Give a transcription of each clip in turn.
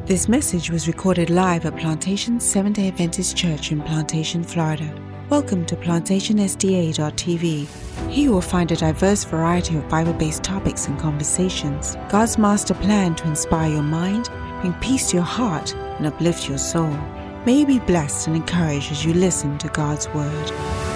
This message was recorded live at Plantation Seventh-day Adventist Church in Plantation, Florida. Welcome to PlantationSDA.tv. Here you will find a diverse variety of Bible-based topics and conversations. God's master plan to inspire your mind, bring peace to your heart, and uplift your soul. May you be blessed and encouraged as you listen to God's Word.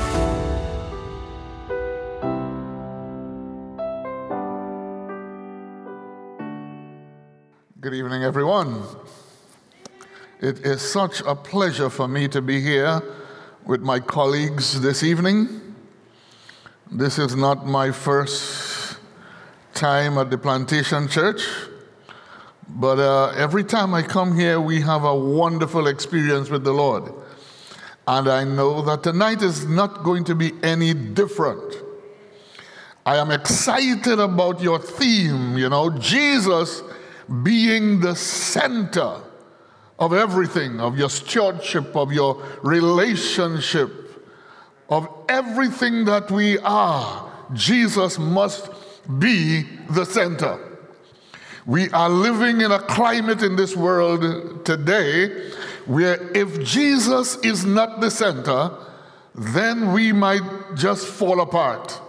Good evening, everyone. It is such a pleasure for me to be here with my colleagues this evening. This is not my first time at the Plantation Church, but every time I come here, we have a wonderful experience with the Lord. And I know that tonight is not going to be any different. I am excited about your theme, Jesus being the center of everything, of your stewardship, of your relationship, of everything that we are. Jesus must be the center. We are living in a climate in this world today where if Jesus is not the center, then we might just fall apart.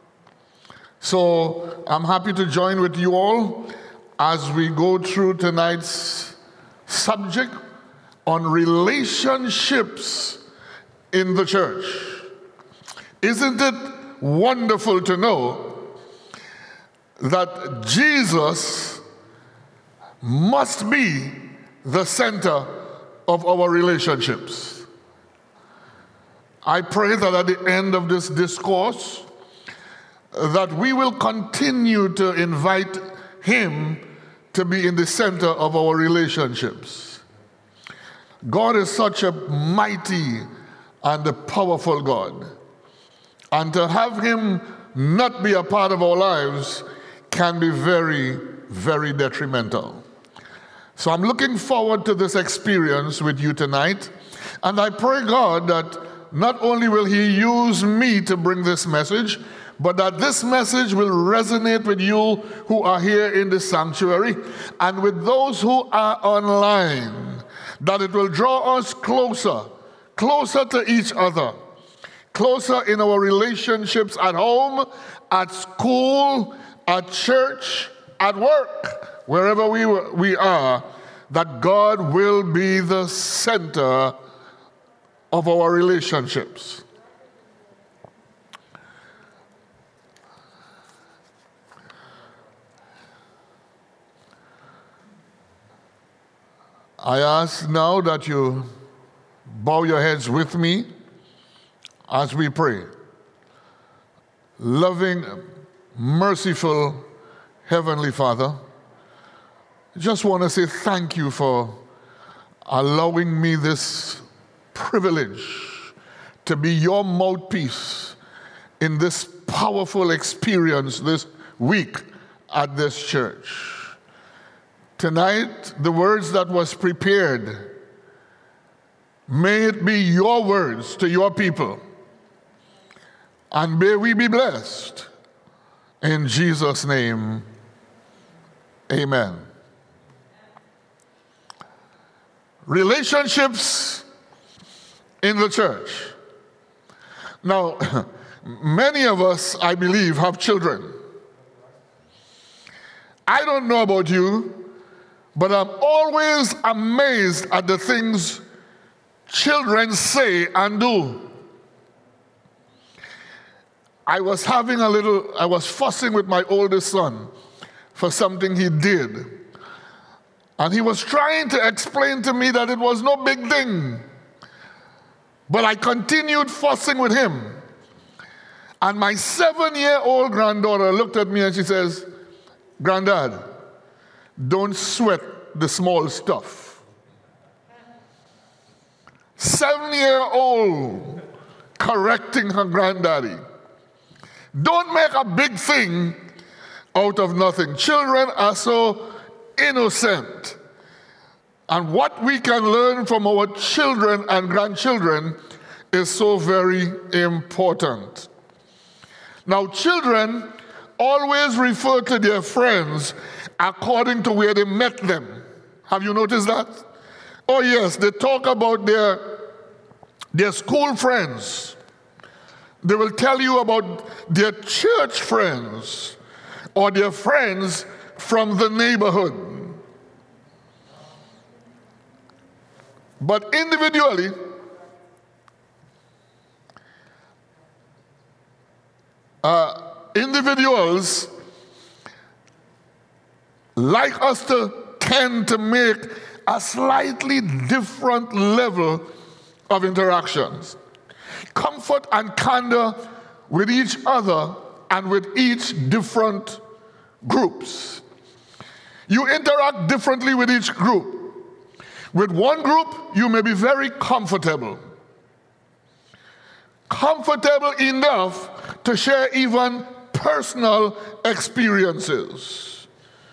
So I'm happy to join with you all as we go through tonight's subject on relationships in the church. Isn't it wonderful to know that Jesus must be the center of our relationships? I pray that at the end of this discourse that we will continue to invite Him to be in the center of our relationships. God is such a mighty and a powerful God. And to have Him not be a part of our lives can be very, very detrimental. So I'm looking forward to this experience with you tonight. And I pray God that not only will He use me to bring this message, but that this message will resonate with you who are here in the sanctuary and with those who are online, that it will draw us closer to each other, closer in our relationships at home, at school, at church, at work, wherever we are, that God will be the center of our relationships. I ask now that you bow your heads with me as we pray. Loving, merciful Heavenly Father, I just want to say thank you for allowing me this privilege to be your mouthpiece in this powerful experience this week at this church. Tonight, the words that was prepared, may it be your words to your people. And may we be blessed. In Jesus' name, amen. Relationships in the church. Now, many of us, I believe, have children. I don't know about you, but I'm always amazed at the things children say and do. I was fussing with my oldest son for something he did. And he was trying to explain to me that it was no big thing. But I continued fussing with him. And my 7-year-old granddaughter looked at me and she says, "Granddad, don't sweat the small stuff." 7-year-old correcting her granddaddy. Don't make a big thing out of nothing. Children are so innocent. And what we can learn from our children and grandchildren is so very important. Now, children always refer to their friends according to where they met them. Have you noticed that? Oh yes, they talk about their school friends. They will tell you about their church friends or their friends from the neighborhood. But individually, individuals like us to tend to make a slightly different level of interactions. Comfort and candor with each other and with each different groups. You interact differently with each group. With one group, you may be very comfortable. Comfortable enough to share even personal experiences.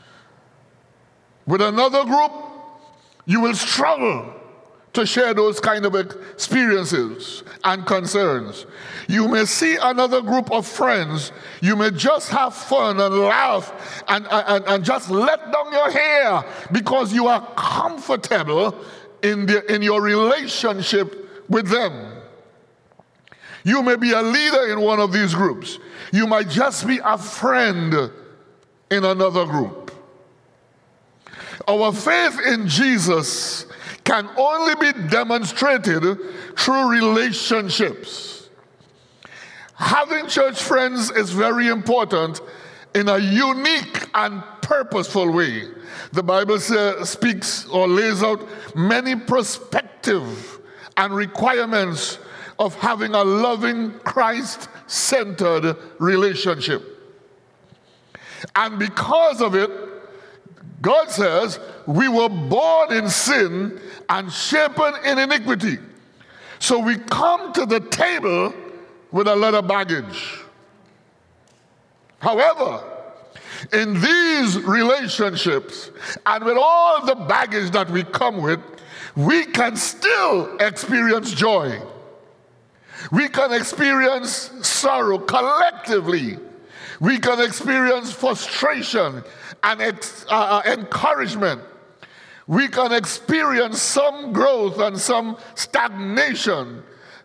With another group, you will struggle to share those kind of experiences and concerns. You may see another group of friends, you may just have fun and laugh and just let down your hair because you are comfortable in your relationship with them. You may be a leader in one of these groups. You might just be a friend in another group. Our faith in Jesus can only be demonstrated through relationships. Having church friends is very important in a unique and purposeful way. The Bible speaks or lays out many perspectives and requirements of having a loving, Christ-centered relationship. And because of it, God says, we were born in sin and shapen in iniquity. So we come to the table with a lot of baggage. However, in these relationships and with all the baggage that we come with, we can still experience joy. We can experience sorrow collectively. We can experience frustration and encouragement. We can experience some growth and some stagnation,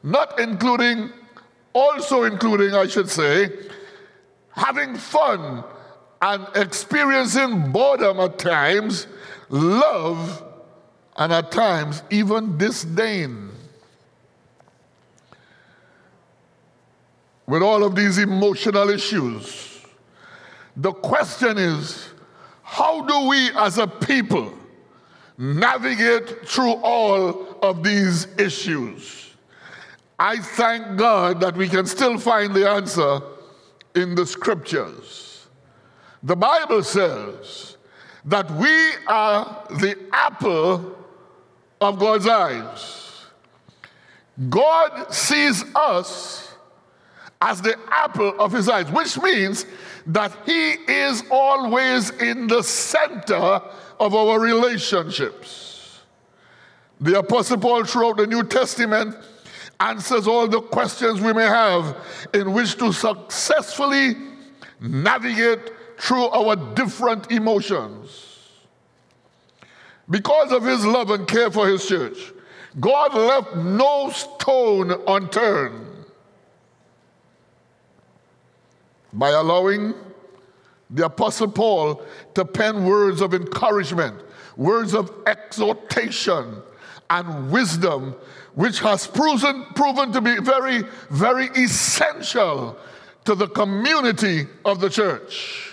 also including, I should say, having fun and experiencing boredom at times, love, and at times even disdain. With all of these emotional issues, the question is, how do we as a people navigate through all of these issues? I thank God that we can still find the answer in the scriptures. The Bible says that we are the apple of God's eyes. God sees us as the apple of his eyes, which means that he is always in the center of our relationships. The Apostle Paul throughout the New Testament answers all the questions we may have in which to successfully navigate through our different emotions. Because of his love and care for his church, God left no stone unturned by allowing the Apostle Paul to pen words of encouragement, words of exhortation and wisdom, which has proven to be very, very essential to the community of the church.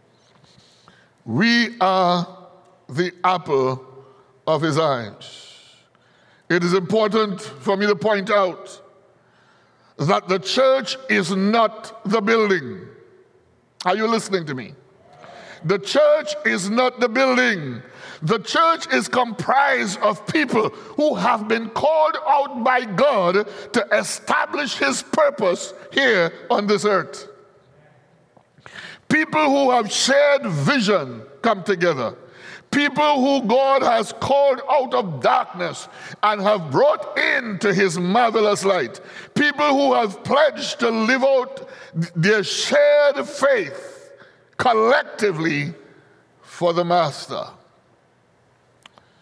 We are the apple of his eyes. It is important for me to point out that the church is not the building. Are you listening to me? The church is not the building. The church is comprised of people who have been called out by God to establish his purpose here on this earth. People who have shared vision come together. People who God has called out of darkness and have brought into his marvelous light. People who have pledged to live out their shared faith collectively for the Master.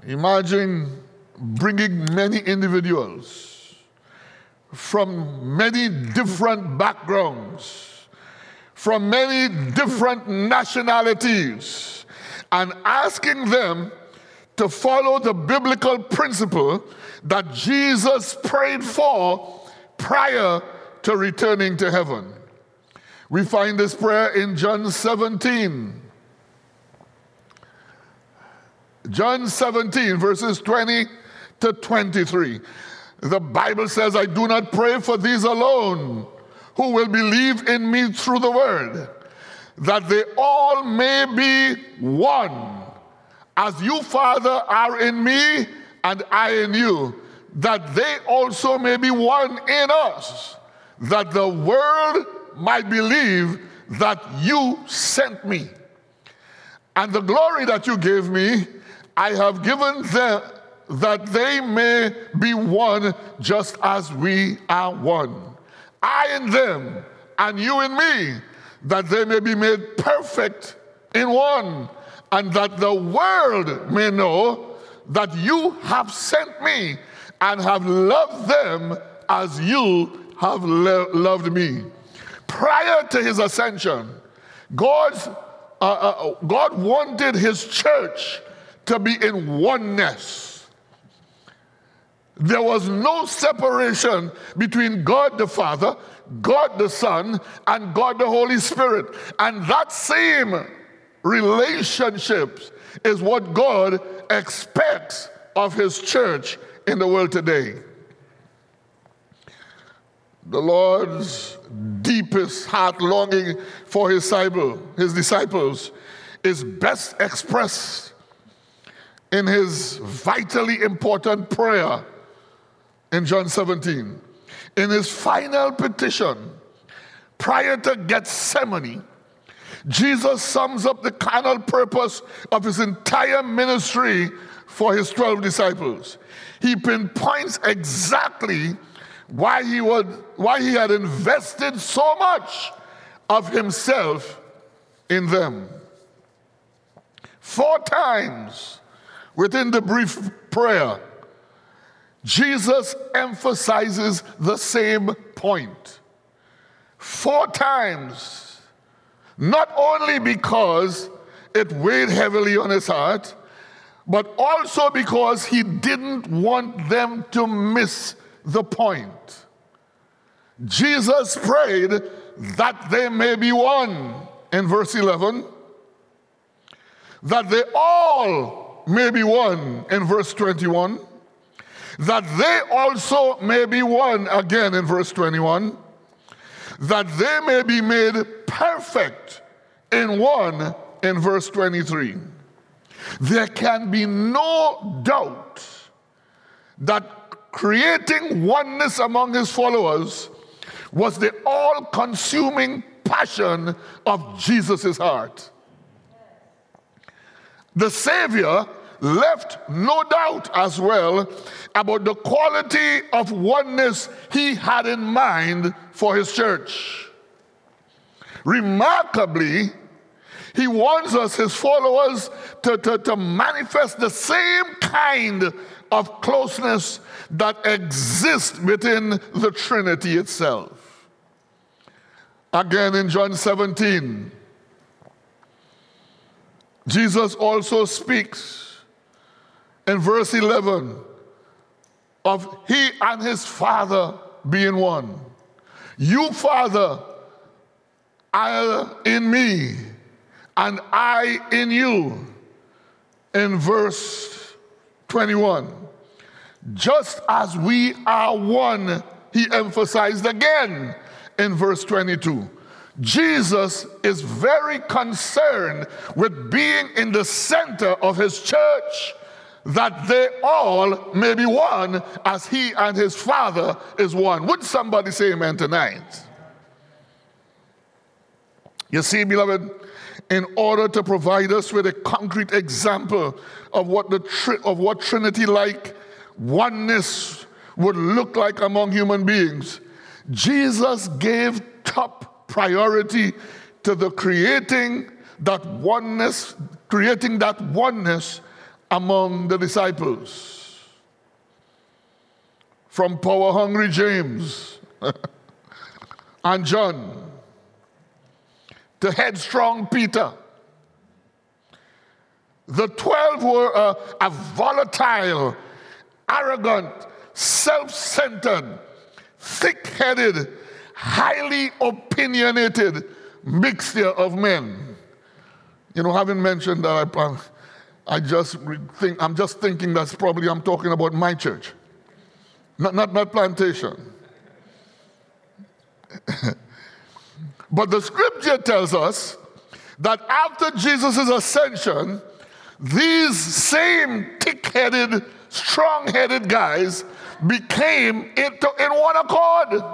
Imagine bringing many individuals from many different backgrounds, from many different nationalities, and asking them to follow the biblical principle that Jesus prayed for prior to returning to heaven. We find this prayer in John 17. John 17, verses 20 to 23. The Bible says, I do not pray for these alone, who will believe in me through the word, that they all may be one, as you, Father, are in me and I in you, that they also may be one in us, that the world might believe that you sent me. And the glory that you gave me, I have given them, that they may be one just as we are one. I in them, and you in me, that they may be made perfect in one, and that the world may know that you have sent me and have loved them as you have loved me. Prior to his ascension, God wanted his church to be in oneness. There was no separation between God the Father, God the Son, and God the Holy Spirit. And that same relationship is what God expects of his church in the world today. The Lord's deepest heart longing for his disciples is best expressed in his vitally important prayer in John 17. In his final petition, prior to Gethsemane, Jesus sums up the carnal purpose of his entire ministry for his 12 disciples. He pinpoints exactly why he had invested so much of himself in them. 4 times within the brief prayer, Jesus emphasizes the same point. 4 times, not only because it weighed heavily on his heart, but also because he didn't want them to miss the point. Jesus prayed that they may be one in verse 11, that they all may be one in verse 21, that they also may be one again in verse 21, that they may be made perfect in one in verse 23. There can be no doubt that creating oneness among his followers was the all-consuming passion of Jesus' heart. The Savior left no doubt as well about the quality of oneness he had in mind for his church. Remarkably, he wants us, his followers, to manifest the same kind of closeness that exists within the Trinity itself. Again, in John 17, Jesus also speaks in verse 11 of he and his Father being one. You, Father, are in me, and I in you, in verse 21. Just as we are one, he emphasized again in verse 22. Jesus is very concerned with being in the center of his church, that they all may be one as he and his Father is one. Would somebody say amen tonight? You see, beloved, in order to provide us with a concrete example of what Trinity-like oneness would look like among human beings, Jesus gave top priority to the creating that oneness among the disciples. From power-hungry James and John to headstrong Peter. The 12 were a volatile, arrogant, self-centered, thick-headed, highly opinionated mixture of men. You know, having mentioned that, I'm just thinking that's probably I'm talking about my church, not Plantation. But the scripture tells us that after Jesus' ascension, these same thick-headed, strong-headed guys became in one accord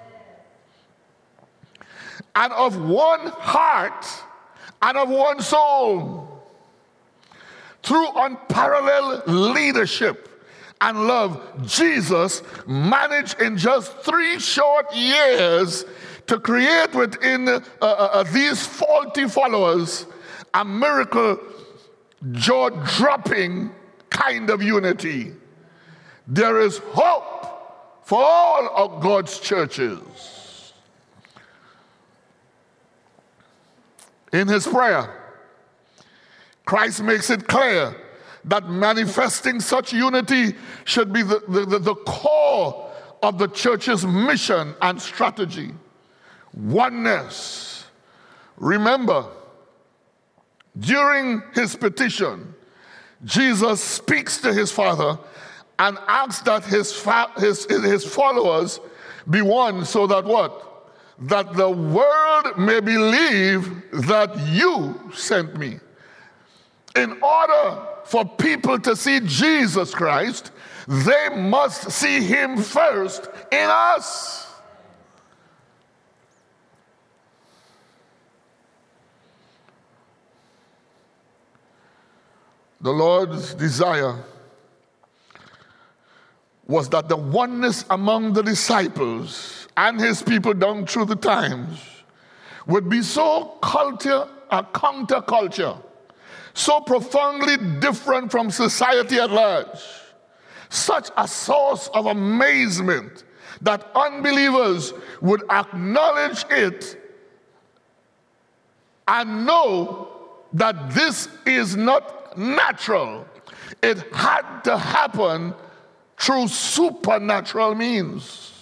and of one heart and of one soul. Through unparalleled leadership and love, Jesus managed in just 3 short years to create within these faulty followers a miracle, jaw-dropping kind of unity. There is hope for all of God's churches. In his prayer, Christ makes it clear that manifesting such unity should be the core of the church's mission and strategy. Oneness. Remember, during his petition, Jesus speaks to his Father and asks that his followers be one, so that what? That the world may believe that you sent me. In order for people to see Jesus Christ, they must see him first in us. The Lord's desire was that the oneness among the disciples and his people down through the times would be so counterculture, so profoundly different from society at large, such a source of amazement that unbelievers would acknowledge it and know that this is not natural. It had to happen through supernatural means.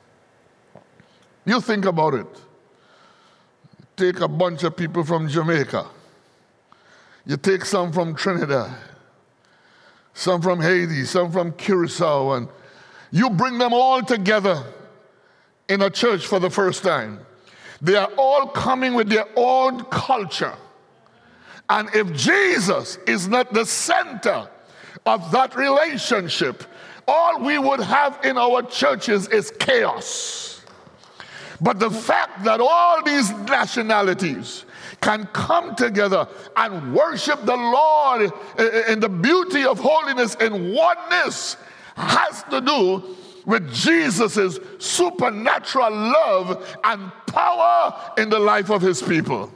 You think about it. Take a bunch of people from Jamaica. You take some from Trinidad, some from Haiti, some from Curacao, and you bring them all together in a church for the first time. They are all coming with their own culture. And if Jesus is not the center of that relationship, all we would have in our churches is chaos. But the fact that all these nationalities can come together and worship the Lord in the beauty of holiness and oneness has to do with Jesus' supernatural love and power in the life of his people.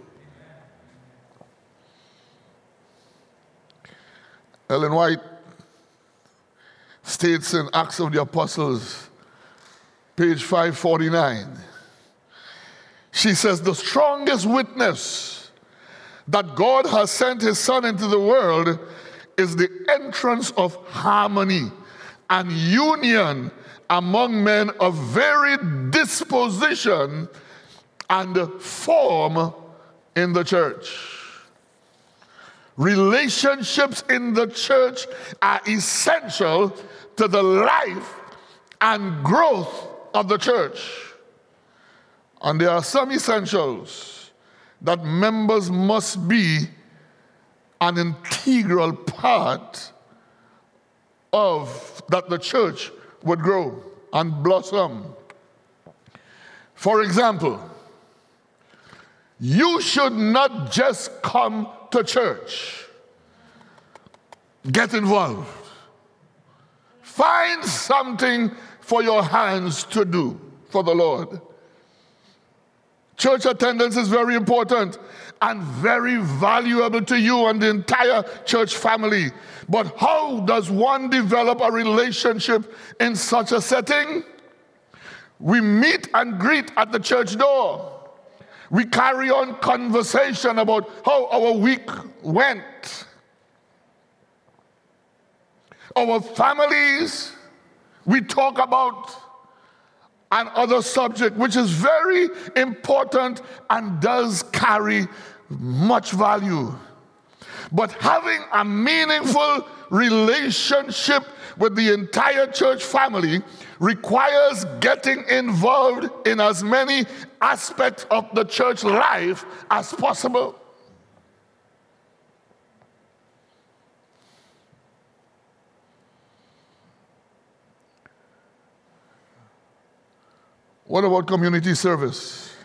Ellen White states in Acts of the Apostles, page 549, she says, the strongest witness that God has sent his Son into the world is the entrance of harmony and union among men of varied disposition and form in the church. Relationships in the church are essential to the life and growth of the church. And there are some essentials that members must be an integral part of, that the church would grow and blossom. For example, you should not just come to church. Get involved. Find something for your hands to do for the Lord. Church attendance is very important and very valuable to you and the entire church family. But how does one develop a relationship in such a setting? We meet and greet at the church door. We carry on conversation about how our week went. Our families, we talk about another subject which is very important and does carry much value. But having a meaningful relationship with the entire church family requires getting involved in as many aspects of the church life as possible. What about community service?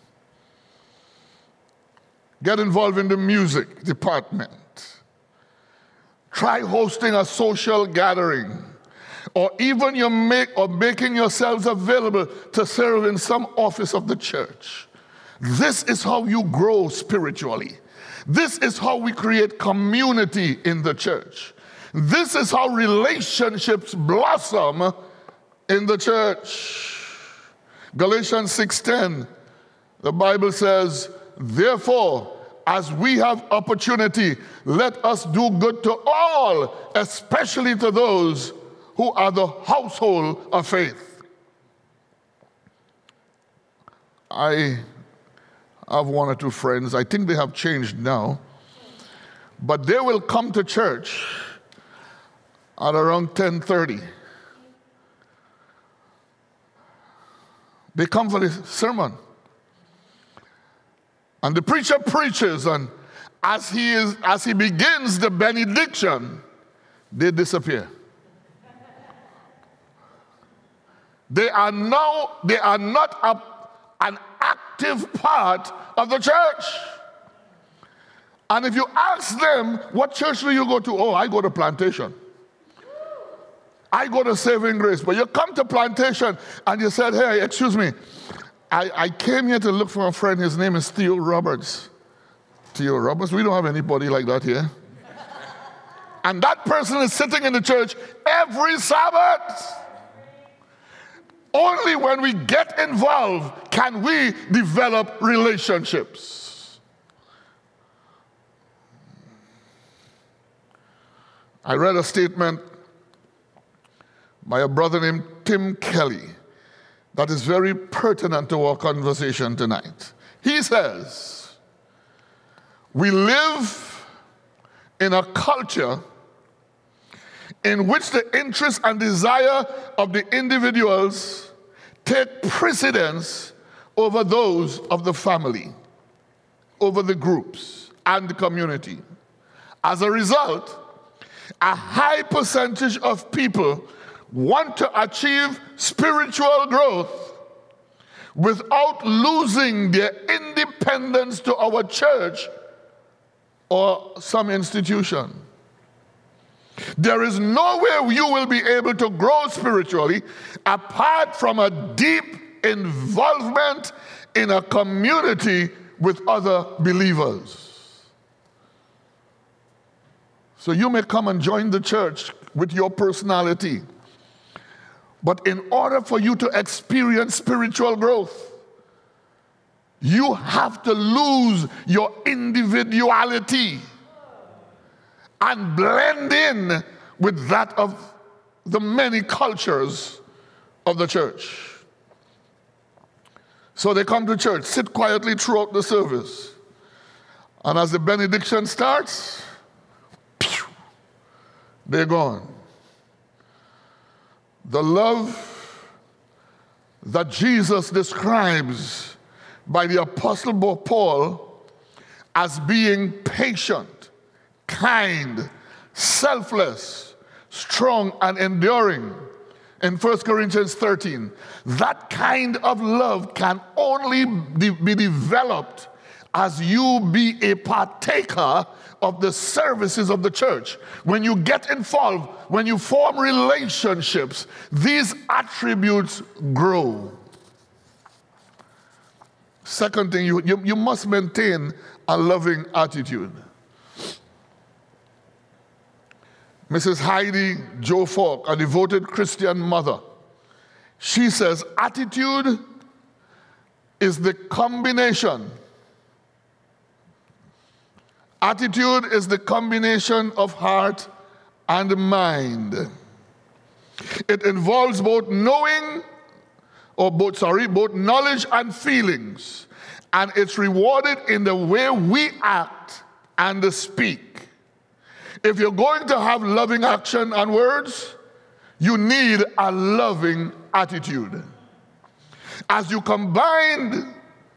Get involved in the music department. Try hosting a social gathering, or even making yourselves available to serve in some office of the church. This is how you grow spiritually. This is how we create community in the church. This is how relationships blossom in the church. Galatians 6:10, the Bible says, therefore, as we have opportunity, let us do good to all, especially to those who are the household of faith. I have one or two friends, I think they have changed now, but they will come to church at around 10:30. They come for the sermon. And the preacher preaches, and as he begins the benediction, they disappear. They are not an active part of the church. And if you ask them, what church do you go to? Oh, I go to Plantation. I go to Saving Grace. But you come to Plantation and you said, hey, excuse me, I came here to look for a friend. His name is Theo Roberts. Theo Roberts? We don't have anybody like that here. And that person is sitting in the church every Sabbath. Only when we get involved can we develop relationships. I read a statement by a brother named Tim Kelly that is very pertinent to our conversation tonight. He says, we live in a culture in which the interests and desire of the individuals take precedence over those of the family, over the groups and the community. As a result, a high percentage of people want to achieve spiritual growth without losing their independence to our church or some institution. There is nowhere you will be able to grow spiritually apart from a deep involvement in a community with other believers. So you may come and join the church with your personality, but in order for you to experience spiritual growth, you have to lose your individuality and blend in with that of the many cultures of the church. So they come to church, sit quietly throughout the service, and as the benediction starts, they're gone. The love that Jesus describes by the Apostle Paul as being patient, kind, selfless, strong, and enduring in 1 Corinthians 13. That kind of love can only be developed as you be a partaker of the services of the church. When you get involved, when you form relationships, these attributes grow. Second thing, you must maintain a loving attitude. Mrs. Heidi Jo Falk, a devoted Christian mother, she says, attitude is the combination. Attitude is the combination of heart and mind. It involves both knowledge and feelings, and it's rewarded in the way we act and speak. If you're going to have loving action and words, you need a loving attitude. As you combine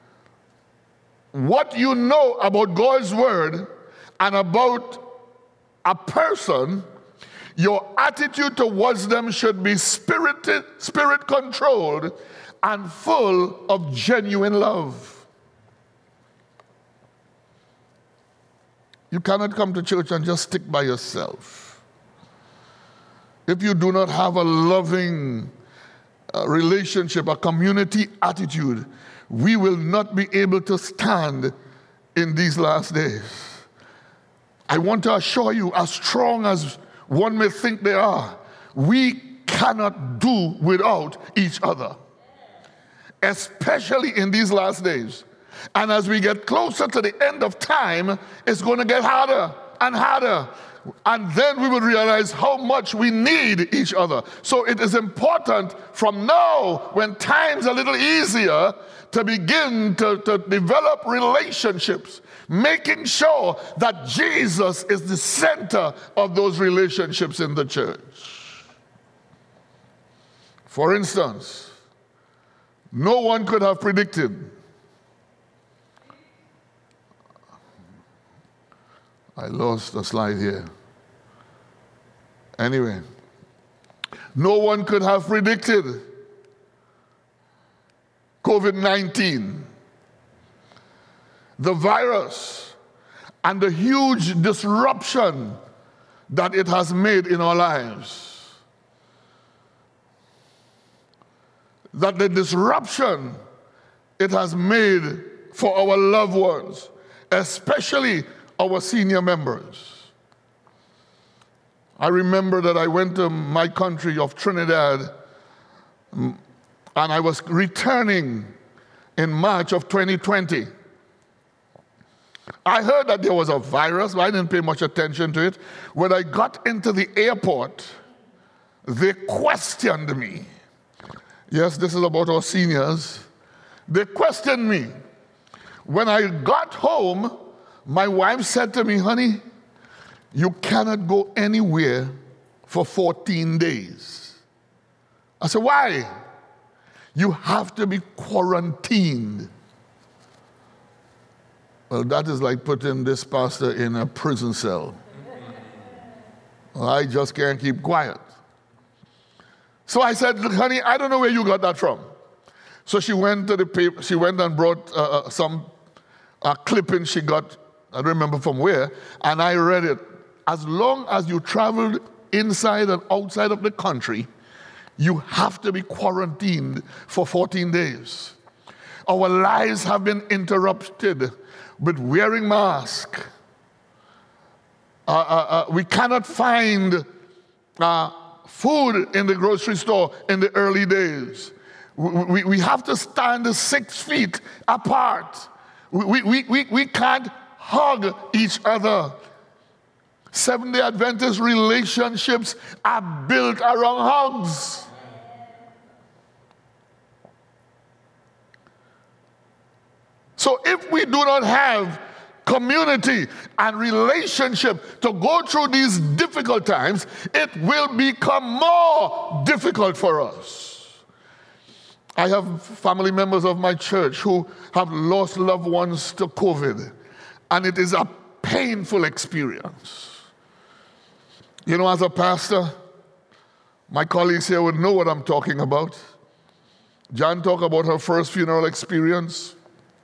what you know about God's word and about a person, your attitude towards them should be spirit-controlled and full of genuine love. You cannot come to church and just stick by yourself. If you do not have a loving relationship, a community attitude, we will not be able to stand in these last days. I want to assure you, as strong as one may think they are, we cannot do without each other, especially in these last days. And as we get closer to the end of time, it's going to get harder and harder. And then we will realize how much we need each other. So it is important from now, when time's a little easier, to begin to develop relationships, making sure that Jesus is the center of those relationships in the church. For instance, no one could have predicted. I lost a slide here. Anyway, no one could have predicted COVID-19, the virus, and the huge disruption that it has made in our lives. That the disruption it has made for our loved ones, especially our senior members. I remember that I went to my country of Trinidad, and I was returning in March of 2020. I heard that there was a virus, but I didn't pay much attention to it. When I got into the airport, they questioned me. Yes, this is about our seniors. They questioned me. When I got home, my wife said to me, honey, you cannot go anywhere for 14 days. I said, why? You have to be quarantined. Well, that is like putting this pastor in a prison cell. I just can't keep quiet. So I said, look, honey, I don't know where you got that from. So she went to the paper, she went and brought some clipping she got, I don't remember from where, and I read it. As long as you traveled inside and outside of the country, you have to be quarantined for 14 days. Our lives have been interrupted with wearing masks. We cannot find food in the grocery store in the early days. We have to stand 6 feet apart. We can't hug each other. Seventh-day Adventist relationships are built around hugs. So if we do not have community and relationship to go through these difficult times, it will become more difficult for us. I have family members of my church who have lost loved ones to COVID, and it is a painful experience. You know, as a pastor, my colleagues here would know what I'm talking about. Jan talked about her first funeral experience.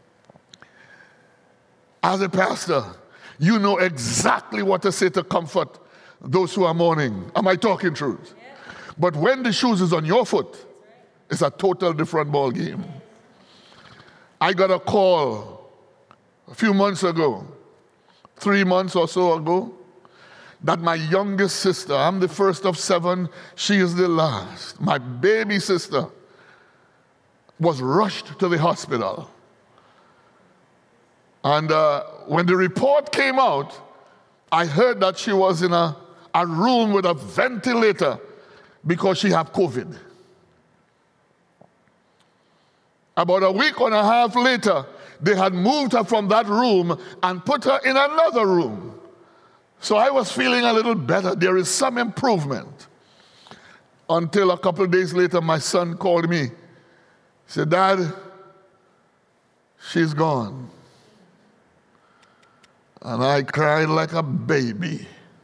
As a pastor, you know exactly what to say to comfort those who are mourning. Am I talking truth? Yeah. But when the shoes is on your foot, it's a total different ball game. I got a call a few months ago, 3 months or so ago, that my youngest sister, I'm the first of 7, she is the last, my baby sister, was rushed to the hospital. And when the report came out, I heard that she was in a room with a ventilator because she had COVID. About a week and a half later, they had moved her from that room and put her in another room. So I was feeling a little better. There is some improvement. Until a couple of days later, my son called me. He said, "Dad, she's gone." And I cried like a baby.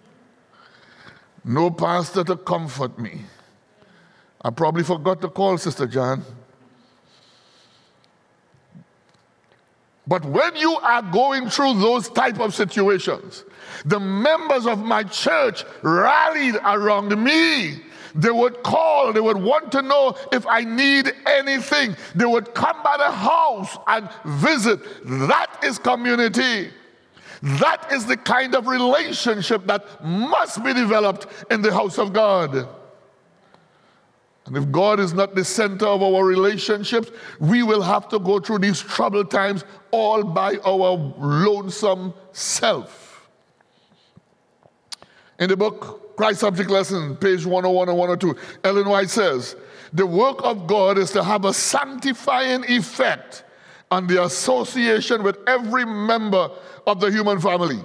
No pastor to comfort me. I probably forgot to call Sister Jan. But when you are going through those type of situations, the members of my church rallied around me. They would call, they would want to know if I need anything. They would come by the house and visit. That is community. That is the kind of relationship that must be developed in the house of God. And if God is not the center of our relationships, we will have to go through these troubled times all by our lonesome self. In the book, Christ Subject Lesson, page 101 and 102, Ellen White says, the work of God is to have a sanctifying effect on the association with every member of the human family.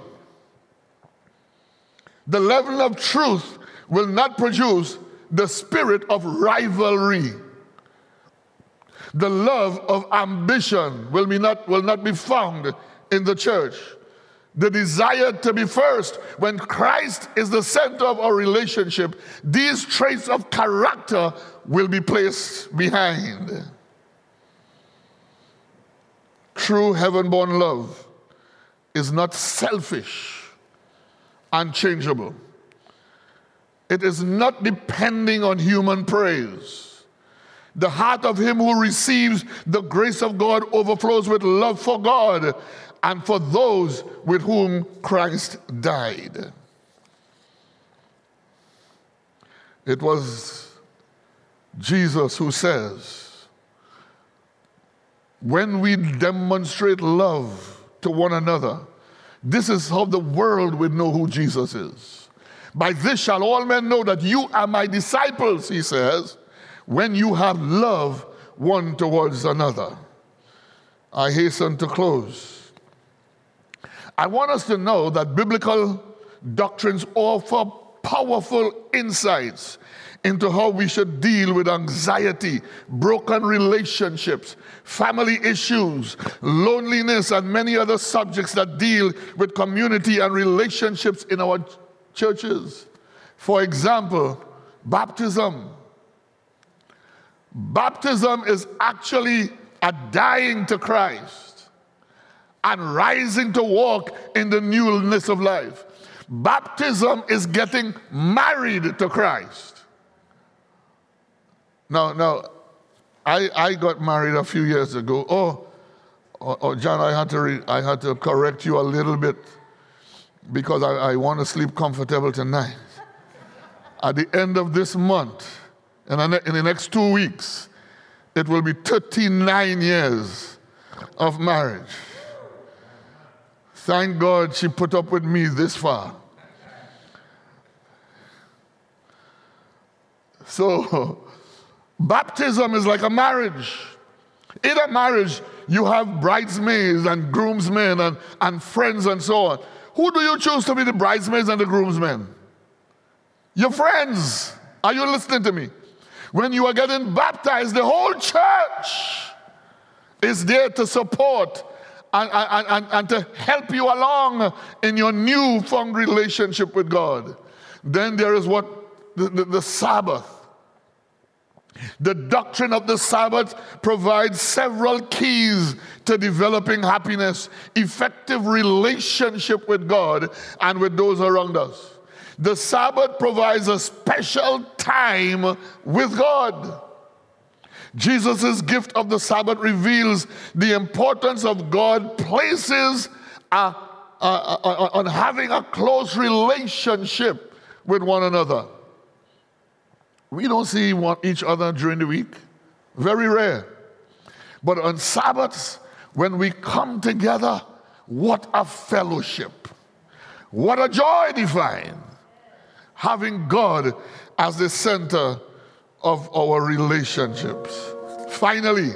The level of truth will not produce the spirit of rivalry. The love of ambition will not be found in the church. The desire to be first, when Christ is the center of our relationship, these traits of character will be placed behind. True heaven-born love is not selfish and changeable. It is not depending on human praise. The heart of him who receives the grace of God overflows with love for God and for those with whom Christ died. It was Jesus who says, when we demonstrate love to one another, this is how the world will know who Jesus is. By this shall all men know that you are my disciples, he says, when you have love one towards another. I hasten to close. I want us to know that biblical doctrines offer powerful insights into how we should deal with anxiety, broken relationships, family issues, loneliness, and many other subjects that deal with community and relationships in our churches. For example, baptism. Baptism is actually a dying to Christ and rising to walk in the newness of life. Baptism is getting married to Christ. Now, I got married a few years ago. John, I had to correct you a little bit because I want to sleep comfortable tonight. At the end of this month, in the next 2 weeks, it will be 39 years of marriage. Thank God she put up with me this far. So, baptism is like a marriage. In a marriage, you have bridesmaids and groomsmen and friends and so on. Who do you choose to be the bridesmaids and the groomsmen? Your friends. Are you listening to me? When you are getting baptized, the whole church is there to support and to help you along in your newfound relationship with God. Then there is what the Sabbath. The doctrine of the Sabbath provides several keys to developing happiness, effective relationship with God and with those around us. The Sabbath provides a special time with God. Jesus' gift of the Sabbath reveals the importance of God places on having a close relationship with one another. We don't see each other during the week. Very rare. But on Sabbaths, when we come together, what a fellowship. What a joy divine. Having God as the center of our relationships. Finally,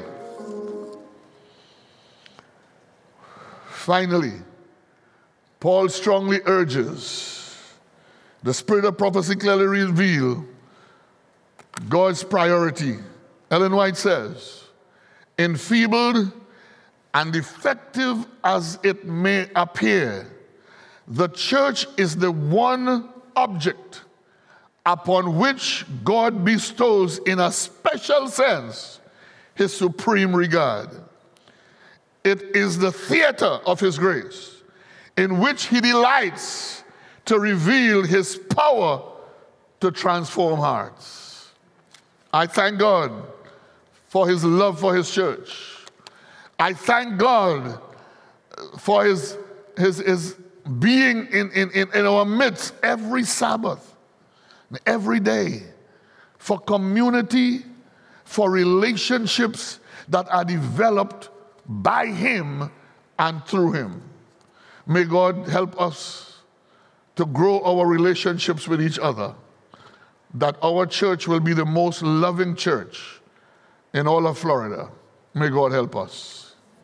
Paul strongly urges, the spirit of prophecy clearly reveals God's priority. Ellen White says, enfeebled and defective as it may appear, the church is the one object upon which God bestows in a special sense his supreme regard. It is the theater of his grace in which he delights to reveal his power to transform hearts. I thank God for his love for his church. I thank God for his being in our midst every Sabbath, every day, for community, for relationships that are developed by him and through him. May God help us to grow our relationships with each other, that our church will be the most loving church in all of Florida. May God help us.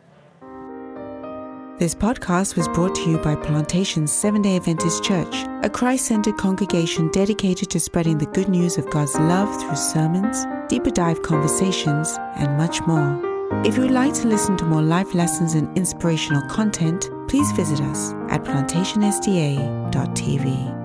This podcast was brought to you by Plantation Seventh-day Adventist Church, a Christ-centered congregation dedicated to spreading the good news of God's love through sermons, deeper dive conversations, and much more. If you would like to listen to more life lessons and inspirational content, please visit us at plantationsda.tv.